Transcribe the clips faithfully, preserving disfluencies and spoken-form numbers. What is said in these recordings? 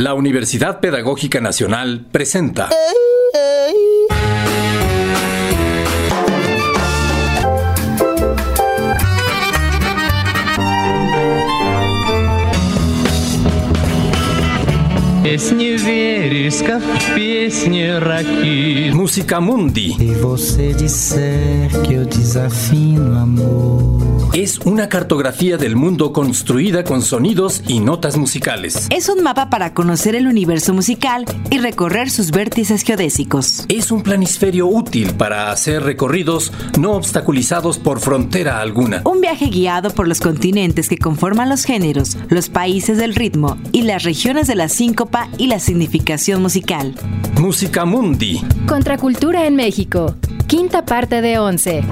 La Universidad Pedagógica Nacional presenta Песни вереск, песни раки. Música Mundi. Se você disser que eu desafino amor. Es una cartografía del mundo construida con sonidos y notas musicales. Es un mapa para conocer el universo musical y recorrer sus vértices geodésicos. Es un planisferio útil para hacer recorridos no obstaculizados por frontera alguna. Un viaje guiado por los continentes que conforman los géneros, los países del ritmo y las regiones de la síncopa y la significación musical. Música Mundi. Contracultura en México. Quinta parte de once.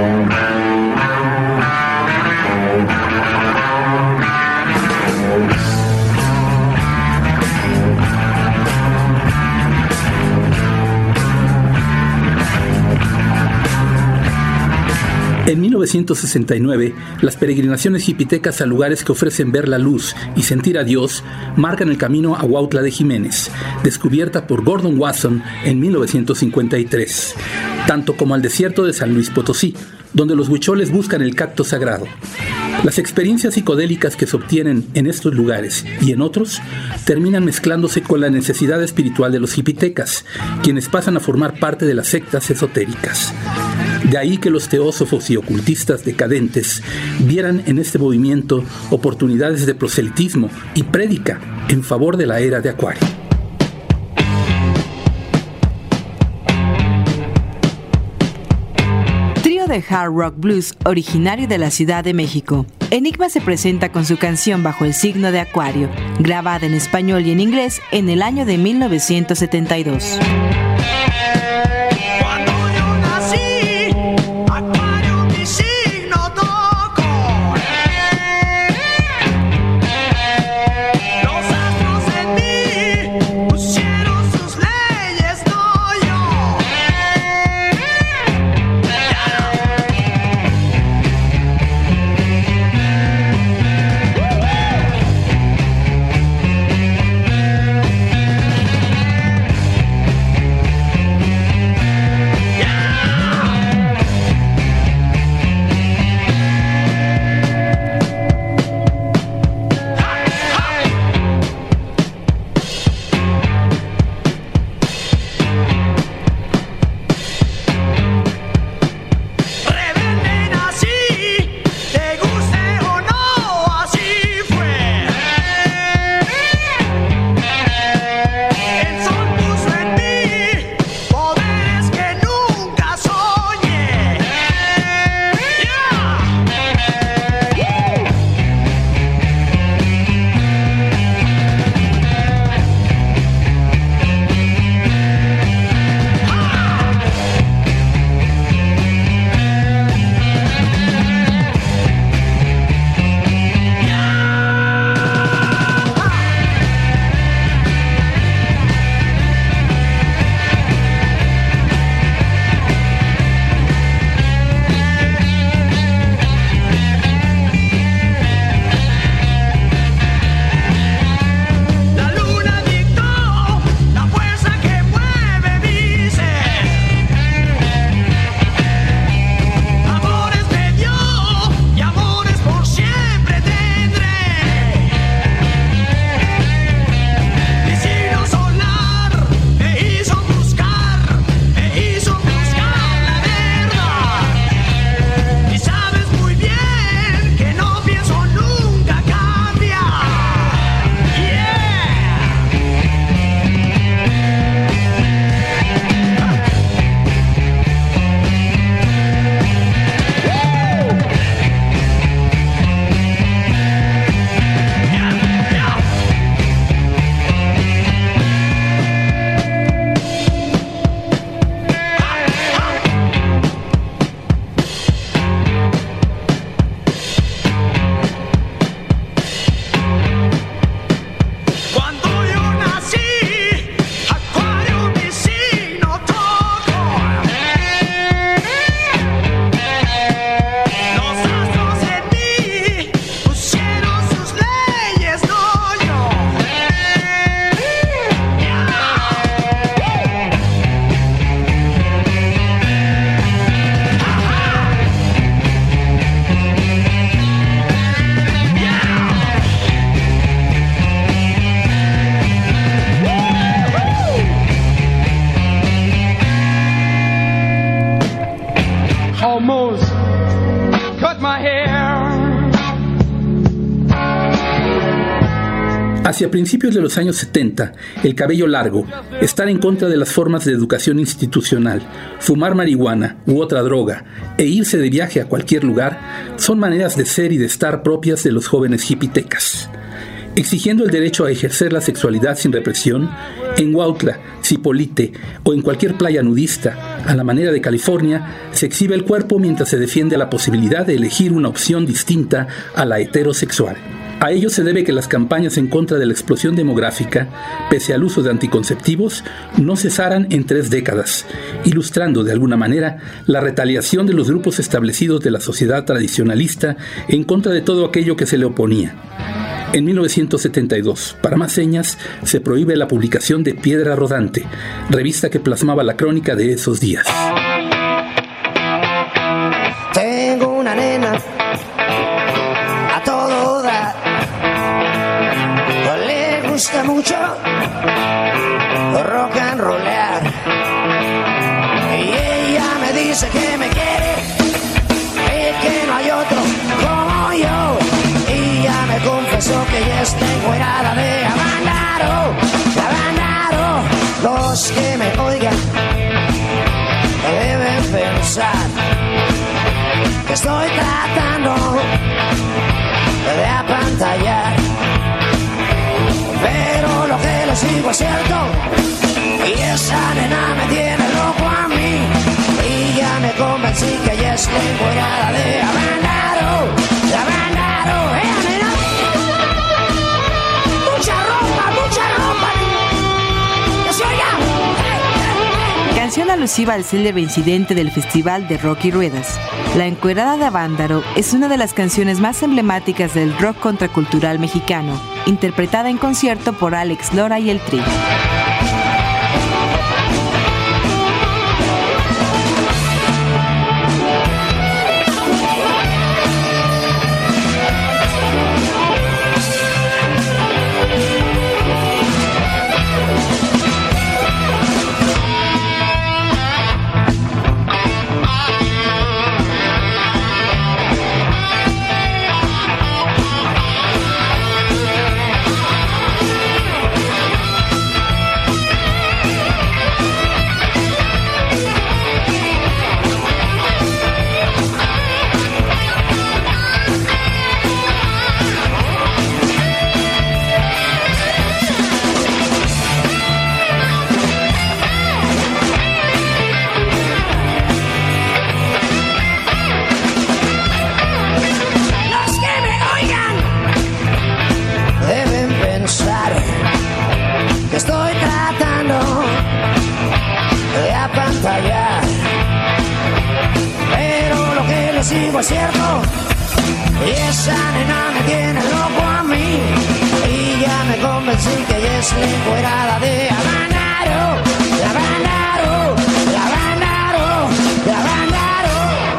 En mil novecientos sesenta y nueve, las peregrinaciones jipitecas a lugares que ofrecen ver la luz y sentir a Dios marcan el camino a Huautla de Jiménez, descubierta por Gordon Wasson en mil novecientos cincuenta y tres, tanto como al desierto de San Luis Potosí, donde los huicholes buscan el cacto sagrado. Las experiencias psicodélicas que se obtienen en estos lugares y en otros terminan mezclándose con la necesidad espiritual de los jipitecas, quienes pasan a formar parte de las sectas esotéricas. De ahí que los teósofos y ocultistas decadentes vieran en este movimiento oportunidades de proselitismo y prédica en favor de la era de Acuario. Trío de hard rock blues originario de la Ciudad de México. Enigma se presenta con su canción Bajo el signo de Acuario, grabada en español y en inglés en el año de mil novecientos setenta y dos. Hacia principios de los años setenta, el cabello largo, estar en contra de las formas de educación institucional, fumar marihuana u otra droga e irse de viaje a cualquier lugar son maneras de ser y de estar propias de los jóvenes jipitecas. Exigiendo el derecho a ejercer la sexualidad sin represión, en Huautla, Zipolite o en cualquier playa nudista, a la manera de California, se exhibe el cuerpo mientras se defiende la posibilidad de elegir una opción distinta a la heterosexual. A ello se debe que las campañas en contra de la explosión demográfica, pese al uso de anticonceptivos, no cesaran en tres décadas, ilustrando de alguna manera la retaliación de los grupos establecidos de la sociedad tradicionalista en contra de todo aquello que se le oponía. En mil novecientos setenta y dos, para más señas, se prohíbe la publicación de Piedra Rodante, revista que plasmaba la crónica de esos días. Tengo una nena a todo dar, le gusta mucho rock and rollear, y ella me dice que me quiere y que no hay otro como yo. Ella me confesó que ya está encuerada de Abandaro, de Abandaro. Los que me oigan deben pensar que estoy tratando de apantallar, pero lo que les digo es cierto, y esa nena me tiene loco a mí, y ya me convencí que ya está encuerada de Abandaro, de Abandaro, eh, nena. Mucha ropa, mucha ropa, que se oiga. Canción alusiva al célebre incidente del Festival de Rock y Ruedas. La encuerada de Avándaro es una de las canciones más emblemáticas del rock contracultural mexicano, interpretada en concierto por Alex Lora y el Tri. Es cierto, y esa nena me tiene loco a mí, y ya me convencí que ella es la encuerada de Abandaro, de Abandaro, de Abandaro, de Abandaro.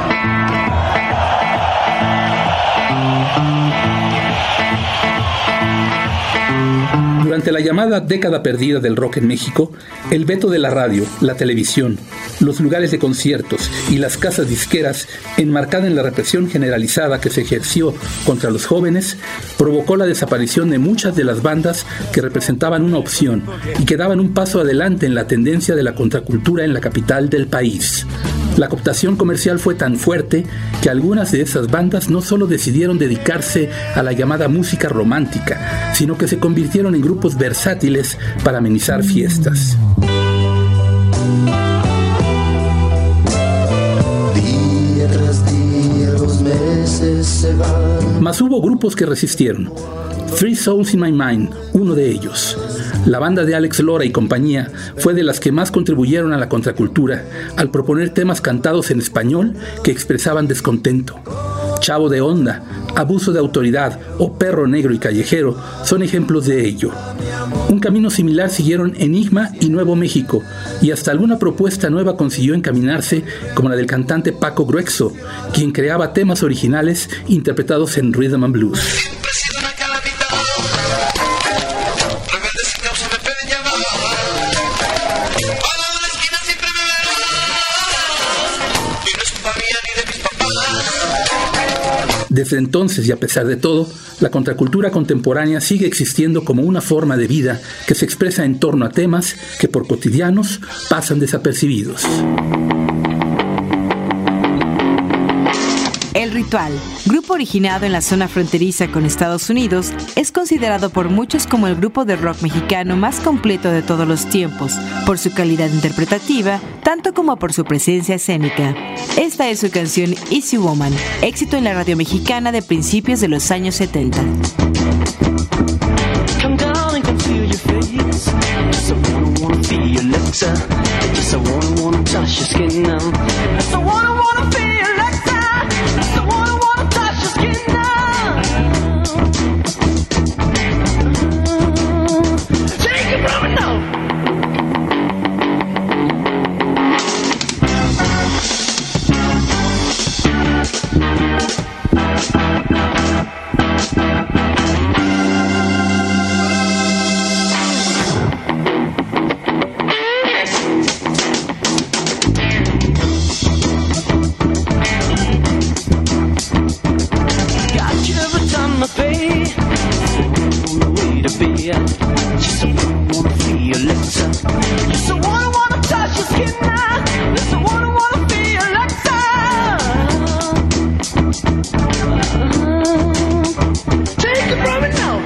Durante la llamada década perdida del rock en México, el veto de la radio, la televisión, los lugares de conciertos y las casas disqueras, enmarcada en la represión generalizada que se ejerció contra los jóvenes, provocó la desaparición de muchas de las bandas que representaban una opción y que daban un paso adelante en la tendencia de la contracultura en la capital del país. La cooptación comercial fue tan fuerte que algunas de esas bandas no solo decidieron dedicarse a la llamada música romántica, sino que se convirtieron en grupos versátiles para amenizar fiestas. Mas hubo grupos que resistieron. Three Souls in My Mind, uno de ellos. La banda de Alex Lora y compañía fue de las que más contribuyeron a la contracultura al proponer temas cantados en español que expresaban descontento. Chavo de Onda, Abuso de Autoridad o Perro Negro y Callejero son ejemplos de ello. Un camino similar siguieron Enigma y Nuevo México, y hasta alguna propuesta nueva consiguió encaminarse, como la del cantante Paco Gruexo, quien creaba temas originales interpretados en rhythm and blues. Desde entonces y a pesar de todo, la contracultura contemporánea sigue existiendo como una forma de vida que se expresa en torno a temas que por cotidianos pasan desapercibidos. El Ritual, grupo originado en la zona fronteriza con Estados Unidos, es considerado por muchos como el grupo de rock mexicano más completo de todos los tiempos, por su calidad interpretativa, tanto como por su presencia escénica. Esta es su canción Easy Woman, éxito en la radio mexicana de principios de los años setenta. Come down and come feel your face. Just I wanna wanna feel your lips. uh. Just I wanna wanna touch your skin now. Just I wanna wanna feel your lips. uh. Just I wanna wanna touch your skin now. Take it from me now. Just I wanna wanna feel your lips. uh. Just I wanna wanna touch your skin now. Just I wanna wanna feel your lips. uh. Take it from me now.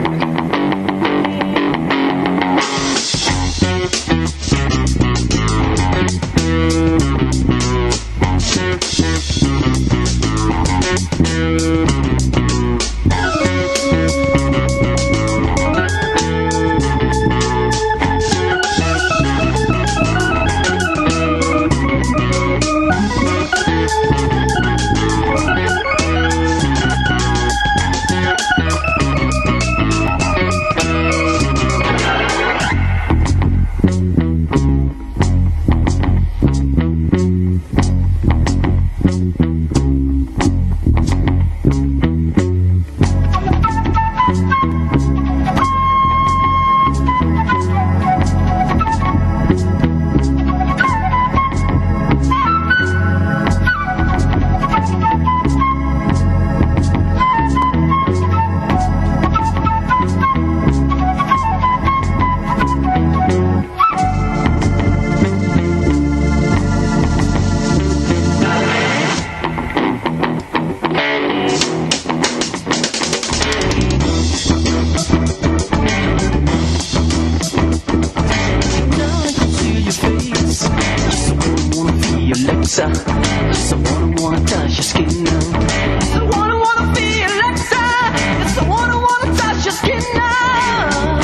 Just I wanna wanna touch your skin now. Just I wanna wanna feel your lips. Just I wanna wanna touch your skin now.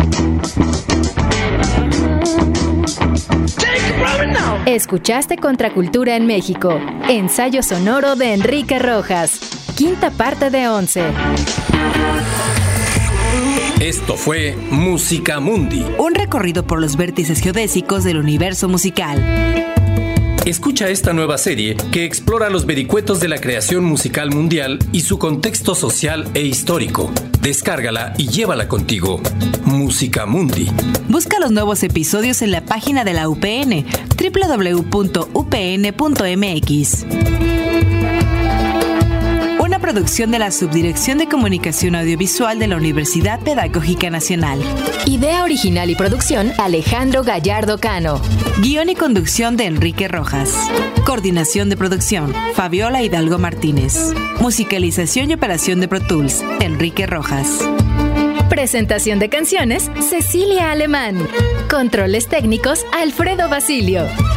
Take it from me now. Escuchaste Contracultura en México, ensayo sonoro de Enrique Rojas, quinta parte de once. Esto fue Música Mundi, un recorrido por los vértices geodésicos del universo musical. Escucha esta nueva serie que explora los vericuetos de la creación musical mundial y su contexto social e histórico. Descárgala y llévala contigo. Música Mundi. Busca los nuevos episodios en la página de la U P N, doble u doble u doble u punto u p n punto m x. Una producción de la Subdirección de Comunicación Audiovisual de la Universidad Pedagógica Nacional. Idea original y producción, Alejandro Gallardo Cano. Guión y conducción de Enrique Rojas. Coordinación de producción, Fabiola Hidalgo Martínez. Musicalización y operación de Pro Tools, Enrique Rojas. Presentación de canciones, Cecilia Alemán. Controles técnicos, Alfredo Basilio.